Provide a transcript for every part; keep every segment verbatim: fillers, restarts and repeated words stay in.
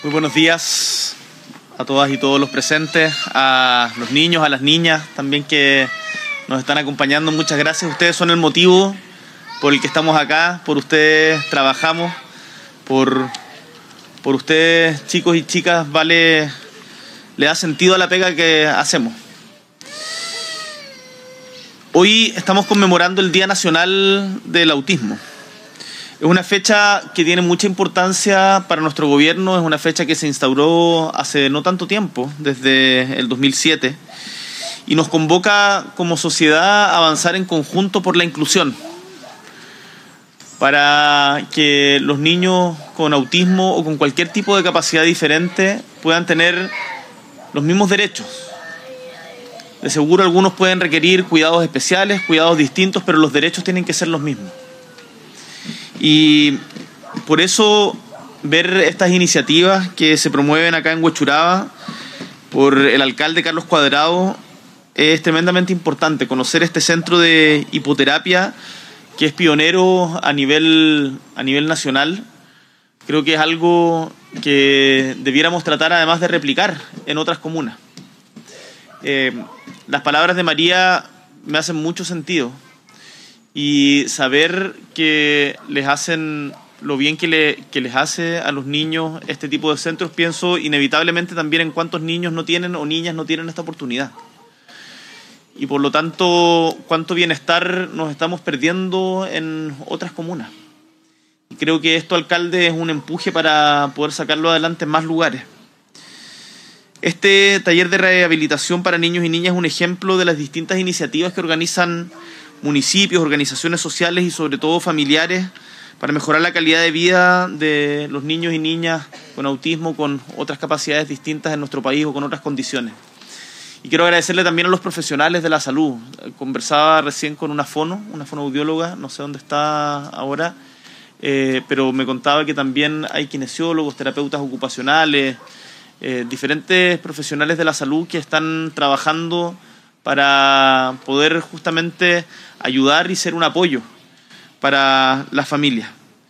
Muy buenos días a todas y todos los presentes, a los niños, a las niñas también que nos están acompañando. Muchas gracias. Ustedes son el motivo por el que estamos acá, por ustedes trabajamos, por, por ustedes, chicos y chicas, vale, le da sentido a la pega que hacemos. Hoy estamos conmemorando el Día Nacional del Autismo. Es una fecha que tiene mucha importancia para nuestro gobierno, es una fecha que se instauró hace no tanto tiempo, desde el dos mil siete, y nos convoca como sociedad a avanzar en conjunto por la inclusión, para que los niños con autismo o con cualquier tipo de capacidad diferente puedan tener los mismos derechos. De seguro algunos pueden requerir cuidados especiales, cuidados distintos, pero los derechos tienen que ser los mismos. Y por eso ver estas iniciativas que se promueven acá en Huechuraba por el alcalde Carlos Cuadrado es tremendamente importante. Conocer este centro de hipoterapia que es pionero a nivel, a nivel nacional, creo que es algo que debiéramos tratar además de replicar en otras comunas. Eh, las palabras de María me hacen mucho sentido. Y saber que les hacen lo bien que, le, que les hace a los niños este tipo de centros, pienso inevitablemente también en cuántos niños no tienen o niñas no tienen esta oportunidad. Y por lo tanto, cuánto bienestar nos estamos perdiendo en otras comunas. Y creo que esto, alcalde, es un empuje para poder sacarlo adelante en más lugares. Este taller de rehabilitación para niños y niñas es un ejemplo de las distintas iniciativas que organizan municipios, organizaciones sociales y sobre todo familiares para mejorar la calidad de vida de los niños y niñas con autismo, con otras capacidades distintas en nuestro país o con otras condiciones. Y quiero agradecerle también a los profesionales de la salud. Conversaba recién con una fono, una fonoaudióloga, no sé dónde está ahora, eh, pero me contaba que también hay kinesiólogos, terapeutas ocupacionales, eh, diferentes profesionales de la salud que están trabajando para poder justamente ayudar y ser un apoyo para las familias.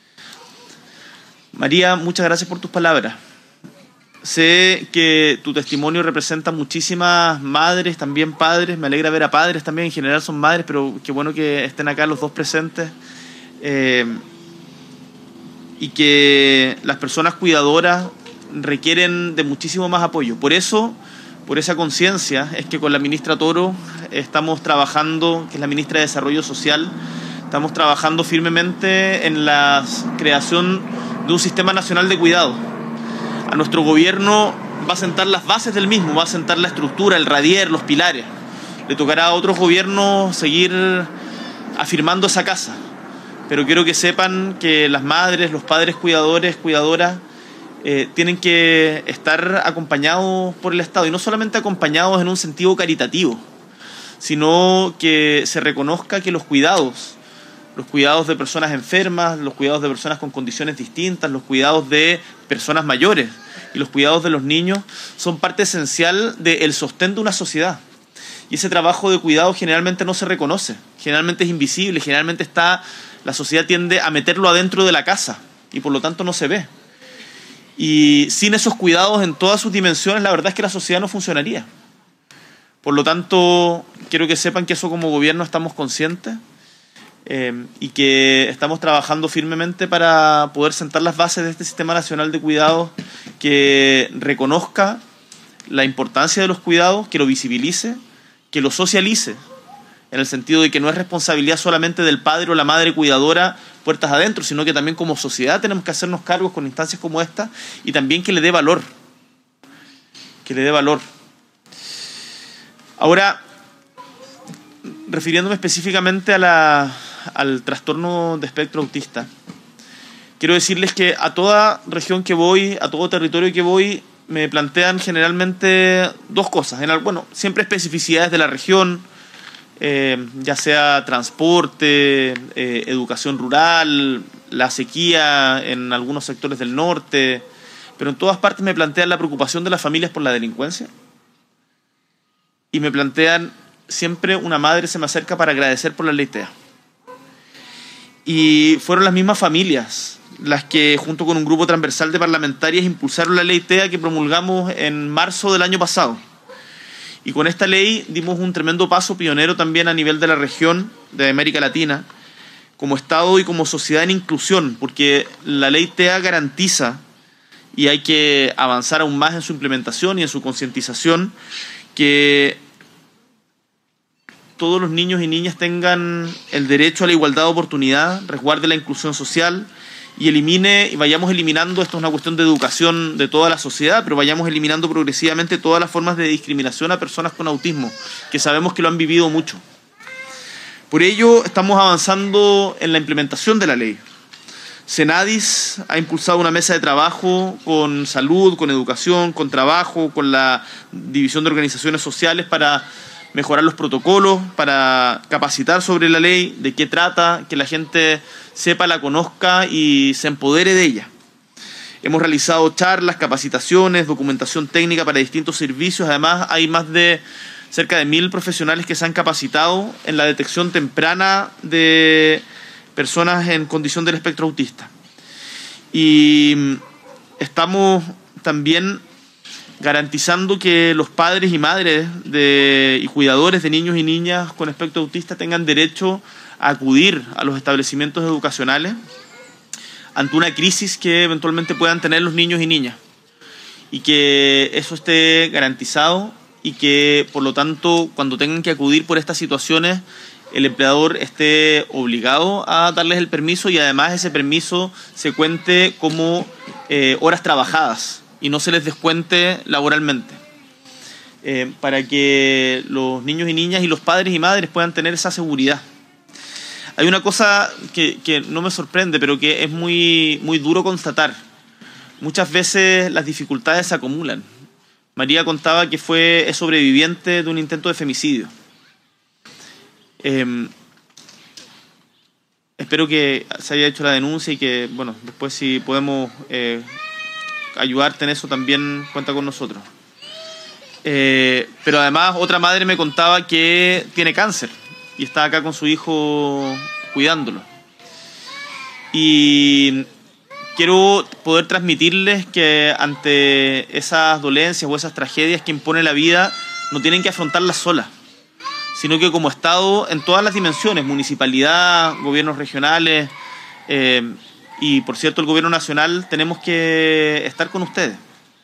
María, muchas gracias por tus palabras. Sé que tu testimonio representa muchísimas madres, también padres. Me alegra ver a padres también, en general son madres, pero qué bueno que estén acá los dos presentes. Eh, y que las personas cuidadoras requieren de muchísimo más apoyo. Por eso, por esa conciencia, es que con la ministra Toro estamos trabajando, que es la ministra de Desarrollo Social, estamos trabajando firmemente en la creación de un sistema nacional de cuidado. A nuestro gobierno va a sentar las bases del mismo, va a sentar la estructura, el radier, los pilares. Le tocará a otros gobiernos seguir afirmando esa casa. Pero quiero que sepan que las madres, los padres cuidadores, cuidadoras, Eh, tienen que estar acompañados por el Estado, y no solamente acompañados en un sentido caritativo, sino que se reconozca que los cuidados, los cuidados de personas enfermas, los cuidados de personas con condiciones distintas, los cuidados de personas mayores y los cuidados de los niños son parte esencial del sostén de una sociedad. Y ese trabajo de cuidado generalmente no se reconoce, generalmente es invisible, generalmente está, la sociedad tiende a meterlo adentro de la casa y por lo tanto no se ve. Y sin esos cuidados en todas sus dimensiones, la verdad es que la sociedad no funcionaría. Por lo tanto, quiero que sepan que eso como gobierno estamos conscientes eh, y que estamos trabajando firmemente para poder sentar las bases de este Sistema Nacional de Cuidados que reconozca la importancia de los cuidados, que lo visibilice, que lo socialice, en el sentido de que no es responsabilidad solamente del padre o la madre cuidadora puertas adentro, sino que también como sociedad tenemos que hacernos cargos con instancias como esta y también que le dé valor, que le dé valor. Ahora, refiriéndome específicamente a la, al trastorno de espectro autista, quiero decirles que a toda región que voy, a todo territorio que voy, me plantean generalmente dos cosas. En el, bueno, siempre especificidades de la región, Eh, ya sea transporte, eh, educación rural, la sequía en algunos sectores del norte, pero en todas partes me plantean la preocupación de las familias por la delincuencia y me plantean siempre una madre se me acerca para agradecer por la ley TEA. Y fueron las mismas familias las que, junto con un grupo transversal de parlamentarias, impulsaron la ley TEA que promulgamos en marzo del año pasado. Y con esta ley dimos un tremendo paso pionero también a nivel de la región de América Latina, como Estado y como sociedad en inclusión, porque la ley TEA garantiza, y hay que avanzar aún más en su implementación y en su concientización, que todos los niños y niñas tengan el derecho a la igualdad de oportunidad, resguarde la inclusión social y elimine, y vayamos eliminando, esto es una cuestión de educación de toda la sociedad, pero vayamos eliminando progresivamente todas las formas de discriminación a personas con autismo, que sabemos que lo han vivido mucho. Por ello, estamos avanzando en la implementación de la ley. Senadis ha impulsado una mesa de trabajo con salud, con educación, con trabajo, con la división de organizaciones sociales para mejorar los protocolos, para capacitar sobre la ley, de qué trata, que la gente sepa, la conozca y se empodere de ella. Hemos realizado charlas, capacitaciones, documentación técnica para distintos servicios. Además, hay más de cerca de mil profesionales que se han capacitado en la detección temprana de personas en condición del espectro autista. Y estamos también garantizando que los padres y madres de, y cuidadores de niños y niñas con espectro autista tengan derecho a acudir a los establecimientos educacionales ante una crisis que eventualmente puedan tener los niños y niñas, y que eso esté garantizado y que, por lo tanto, cuando tengan que acudir por estas situaciones, el empleador esté obligado a darles el permiso y además ese permiso se cuente como eh, horas trabajadas y no se les descuente laboralmente, eh, para que los niños y niñas y los padres y madres puedan tener esa seguridad. Hay una cosa que, que no me sorprende, pero que es muy, muy duro constatar. Muchas veces las dificultades se acumulan. María contaba que fue es sobreviviente de un intento de femicidio. Eh, espero que se haya hecho la denuncia y que, bueno, después si podemos eh, ayudarte en eso, también cuenta con nosotros. Eh, pero además otra madre me contaba que tiene cáncer y está acá con su hijo cuidándolo. Y quiero poder transmitirles que ante esas dolencias o esas tragedias que impone la vida, no tienen que afrontarlas solas, sino que como Estado, en todas las dimensiones, municipalidad, gobiernos regionales eh, y, por cierto, el gobierno nacional, tenemos que estar con ustedes.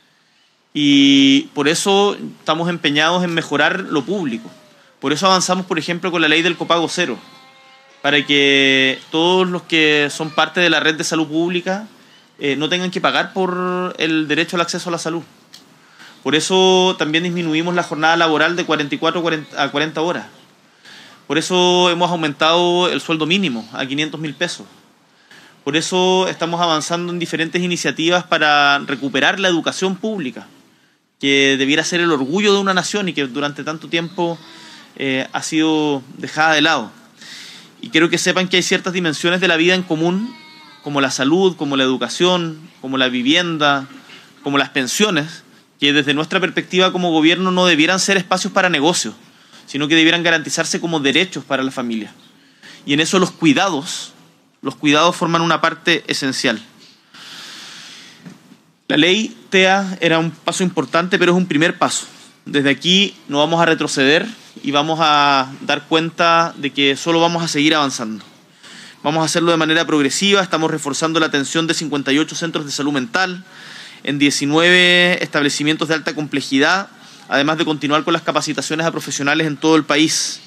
Y por eso estamos empeñados en mejorar lo público. Por eso avanzamos, por ejemplo, con la ley del copago cero, para que todos los que son parte de la red de salud pública eh, no tengan que pagar por el derecho al acceso a la salud. Por eso también disminuimos la jornada laboral de cuarenta y cuatro a cuarenta horas. Por eso hemos aumentado el sueldo mínimo a quinientos mil pesos. Por eso estamos avanzando en diferentes iniciativas para recuperar la educación pública, que debiera ser el orgullo de una nación y que durante tanto tiempo eh, ha sido dejada de lado. Y quiero que sepan que hay ciertas dimensiones de la vida en común, como la salud, como la educación, como la vivienda, como las pensiones, que desde nuestra perspectiva como gobierno no debieran ser espacios para negocios, sino que debieran garantizarse como derechos para la familia. Y en eso los cuidados, los cuidados forman una parte esencial. La ley TEA era un paso importante, pero es un primer paso. Desde aquí no vamos a retroceder y vamos a dar cuenta de que solo vamos a seguir avanzando. Vamos a hacerlo de manera progresiva. Estamos reforzando la atención de cincuenta y ocho centros de salud mental en diecinueve establecimientos de alta complejidad, además de continuar con las capacitaciones a profesionales en todo el país.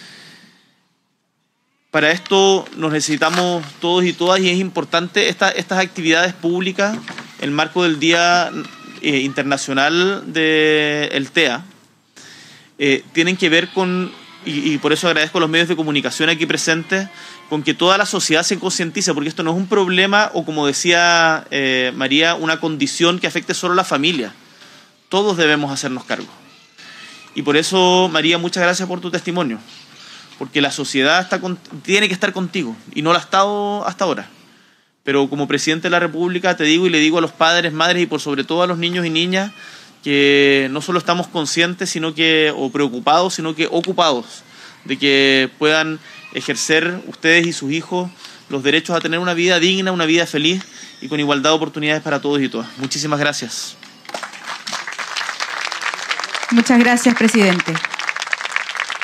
Para esto nos necesitamos todos y todas, y es importante esta, estas actividades públicas, el marco del Día eh, Internacional del TEA, eh, tienen que ver con, y, y por eso agradezco a los medios de comunicación aquí presentes, con que toda la sociedad se concientice, porque esto no es un problema o, como decía eh, María, una condición que afecte solo a la familia. Todos debemos hacernos cargo. Y por eso, María, muchas gracias por tu testimonio, porque la sociedad está con, tiene que estar contigo y no lo ha estado hasta ahora. Pero como presidente de la República te digo y le digo a los padres, madres y por sobre todo a los niños y niñas que no solo estamos conscientes sino que, o preocupados, sino que ocupados de que puedan ejercer ustedes y sus hijos los derechos a tener una vida digna, una vida feliz y con igualdad de oportunidades para todos y todas. Muchísimas gracias. Muchas gracias, presidente.